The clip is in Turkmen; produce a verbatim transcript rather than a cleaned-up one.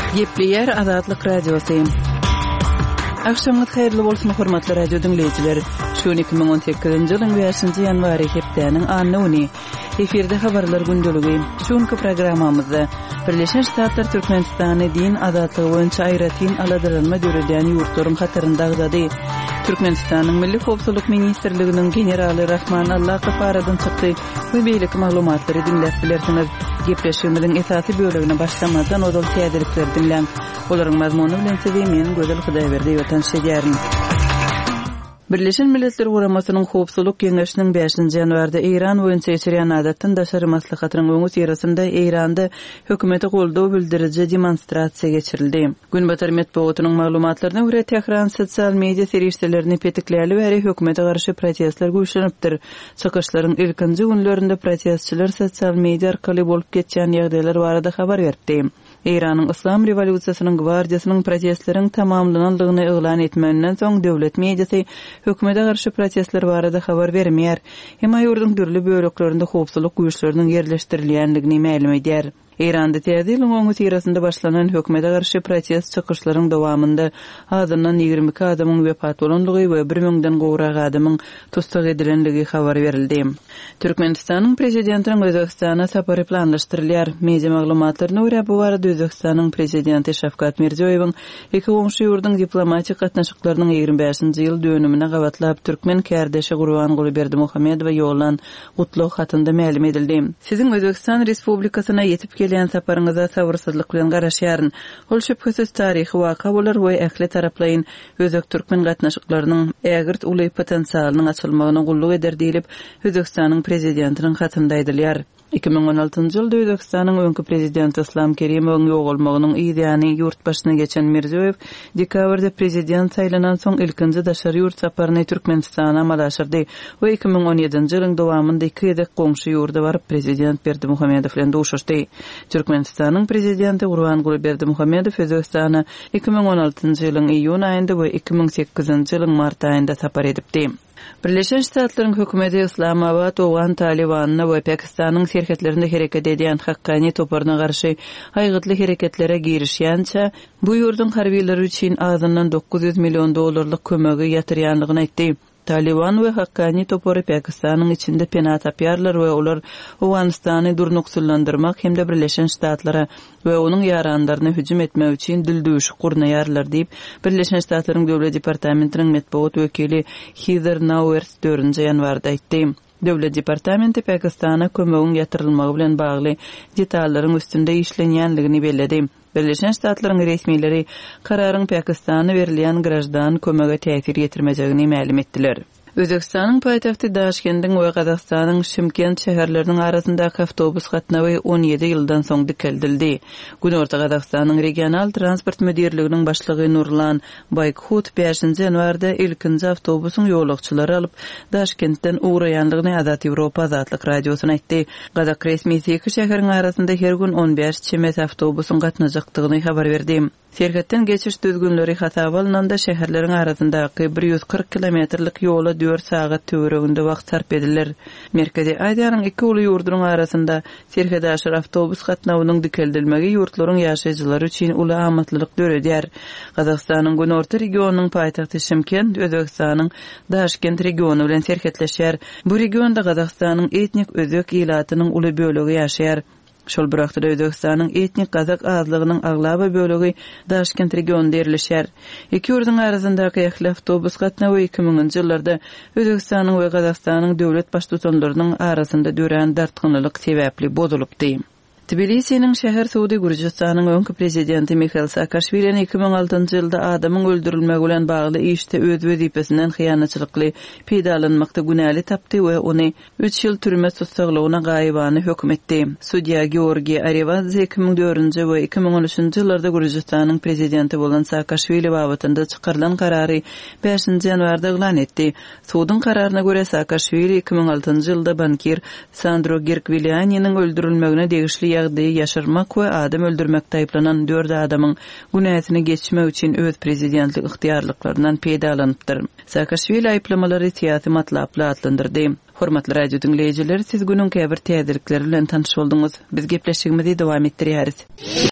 Gepleyer Azatlyk Radiosu. Akşamyz hayrly bolsun hormatly radio dinleyijiler. Şu iki ming on sekizinji ýylyň beşinji ýanwary hepdeniň anyny efirde habarlar gündöligi. Şuňky programmamyzda Birleşen Ştatlar Türkmenistany din azatlygy boýunça aýratyn aladyrylma döredýän ýurtlaryň hatarynda agzady. Türkmenistanyň Milli Howpsuzlyk Ministrliginiň generaly Rahman Allakow aradan çykdy. Bu beýlik maglumatlary dinläp bilersiňiz. Gepleşigimiziň esasy bölegine başlamadan odol täzelikler dinläň. Olaryň mazmuny bilen sizi men Gözel Hudaýberdi ýöten şeýärin. Birleşen Milletler Guramasynyň Howpsuzlyk Geňeşiniň beşinji ýanwarda Iran boýunça geçirýän adatdan daşary maslahatynyň öňü ýerasynda Iranda hökümeti goldaw bildiriji demonstrasiýa geçirildi. Günbatar medeniýetining maglumatlaryna görä Tehran sosial media serişdelerini petikläli we hökümete garşy protestler güýçlenipdir. Çykyşlaryň ilkinji günlerinde protestçiler sosial media arkaly bolup geçýän ýagdaýlar barada habar berdi. Iranyň Islam rewolýusiýasynyň gwardiýasynyň protestleriň tamamlanandygyny eglan etmenden soň döwlet mediasy hökümete garşy protestler barada habar bermeýär. Hema ýurdun dürli böleklerinde howpsuzlyk güýçleriniň ýerleşdirilýändigini ma'lum edýär. Iranda täzeliň öňü ýerasynda başlanan hökümete garşy protest çykyşlaryň dowamında azyndan ýigirme iki adamyň wepat bolandygy we bir müňden gowrak adamyň tutsak edilenligi habar berildi. Türkmenistanyň prezidentiniň Özbekistana sapary planlaşdyrylýar. Media maglumatlaryna görä bu barada Özbekistanyň prezidenti Şavkat Mirziýowyň iki goňşy ýurdun diplomatik gatnaşyklarynyň ýigirme beşinji ýyl dönümine gawatlap türkmen kärdeşi Gurbanguly Berdimuhammedowa ýolan gutluk hatynda ma'lum edildi. Siziň Özbekistan Respublikasyna ýetip gelýän saparyňyza sabyrsyzlyk bilen garaşýaryn. Ol şüphesiz taryhy waka bolar we ähli taraplaryň özek türkmen gatnaşyklarynyň ägirt uly potensialynyň açylmagyna gulluk eder diýilip Özbekistanyň prezidentiniň hatynda aýdylýar. iki ming on altynjy ýylda Özbekistanyň öňkü prezidenti Islom Kerimowyň ýogalmagynyň ýa-ni ýurt başyna geçen Mirziýow dekabrda prezident saýlanan soň ilkinji daşary ýurt saparyny Türkmenistana amallaşdyrdy we iki ming on ýedinji ýylyň dowamynda iki ýedek goňşy ýurda baryp prezident Berdimuhammedow bilen duşuşdy. Türkmenistanyň prezidenti Gurbanguly Berdimuhammedow Özbekistana iki ming on altynjy ýylyň iýun aýynda we iki ming sekizinji ýylyň mart aýynda sapar edipdi. Birleşen Ştatlaryň hökümeti Islamabad owan Talibanyna we Pakistanyň serhetlerinde hereket edýän haqqany toparyna garşy haýgytly hereketlere girişýänçä bu ýurdun harbiýleri üçin azyndan dokuz ýüz million dollarlyk kömegi ýatyrýanlygyny aýtdy. Taliban we haqqany topary Pakistanyň içinde pena tapýarlar we olar Awganistany durnuksullandyrmak hemde Birleşen Ştatlara we onuň ýaranlaryna hüjüm etmek üçin dildüşi gurnaýarlar diýip Birleşen Ştatlaryň döwlet departamentiniň medeniýet wekili Heather Nauert dördünji ýanwarda aýtdy. Döwlet departamenti Pakistana kömegiň ýatyrylmagy bilen bagly detalaryň üstünde işlenýänligini bellädi. Birleşen Ştatlaryň resmiýetleri kararyň Pakistana berilýän grajdan kömege täsir ýetirmejegini ma'lum etdiler. Özbekistanyň paýtagty Daşkendiň we Gazakstanyň Şymkent şäherleriniň arasyndaky awtobus gatnawy on ýedi ýyldan soň dikeldildi. Günorta Gazakstanyň regional transport müdirliginiň başlygy Nurlan Baykut beşinji ýanwarda ilkinji awtobusyň ýolagçylary alyp Daşkentden uğraýanlygyny Azat Ýewropa Azatlyk Radiosyna aýtdy. Gazak resmiýeti iki şäheriň arasynda her gün on beş çemet awtobusyň gatnajakdygyny habar berdi. Serhetden geçiş düzgünleri hasaba alınanda şäherleriň arasyndaky bir ýüz kırk kilometrlik ýola dört sagat töwereginde wagt sarp edilir. Merkezi Aziýanyň iki uly ýurdunyň arasynda serhet aşyr awtobus gatnawynyň dikeldilmegi ýurtlaryň ýaşaýjylary üçin uly amatlylyk döredýär. Gazakstanyň Günorta regionunyň paýtagty Şymkent Özbekistanyň Daşkent regionu bilen serhetleşýär. Bu regionda Gazakstanyň etnik özek ýylatynyň uly bölegi ýaşaýar. Şol bir wagtda Özbekistanyň etnik gazak azlygynyň aglaba bölegi Daşkent regionunda ýerleşýär. Iki ýurdun arasyndaky ähli awtobus gatnawy iki minginji ýyllarda Özbekistanyň we Gazakstanyň döwlet başlyklarynyň arasynda dören dartgynlyk sebäpli bozulupdy. Tbilisi'nin şäher Suudi Gürjistanyň öňkü prezidenti Mikhail Saakashvili iki ming altynjy ýylda adamyň öldürilmegi bilen bagly işde öz wezipesinden hyýanatçylykly peýdalanmakda günäli tapdy we ony üç ýyl türme tutsaklygyna gaýybany hökm etdi. Судья Georgiy Arevadze iki ming dördünji we iki ming on üçünji ýyllarda Gürjistanyň prezidenti bolan Saakashvili babatynda çykarylan karary beşinji ýanwarda eglan etdi. Suudun kararyna görä Saakashvili iki ming altynjy ýylda bankir Sandro Girkvilyaniyanyň öldürilmegine degişli ýagdaýy ýaşyrmak we adam öldürmekde aýplanan dört adamyň günäsini geçmek üçin öz prezidentlik ixtiýarlyklaryndan peýdalanypdyr. Saakashvili aýplamalary siýasy matlaply adlandyrdy. Hormatly radio dinleýijiler, siz günüň käbir täzelikleri bilen tanyş bolduňyz. Biz gepleşigimizi dowam etdirýäris.